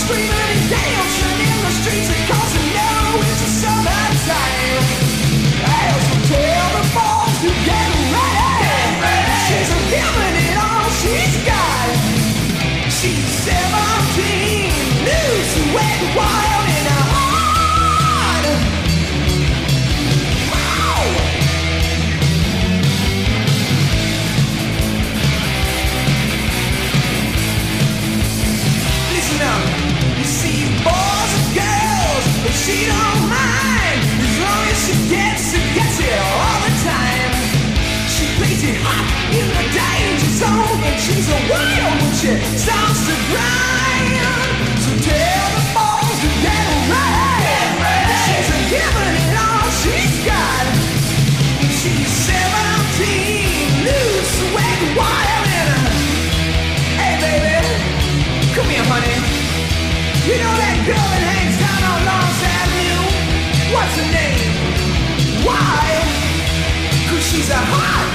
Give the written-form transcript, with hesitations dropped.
screaming and dancing in the streets because you know it's a summertime. As we tell the boys to get ready, she's giving it all she's got. She's 17, loose, wet, wild, and hard. Wow. Listen up, you see, boys and girls, but she don't mind as long as she gets it all the time. She plays it hot in the danger zone, and she's a wild when she starts to grind. So tell the boys to get ready. She's giving it all she's got. She's 17, loose, wet, wild, and hey baby, come here honey. You know that girl that hangs down on Lawrence Avenue? What's her name? Why? 'Cause she's a hot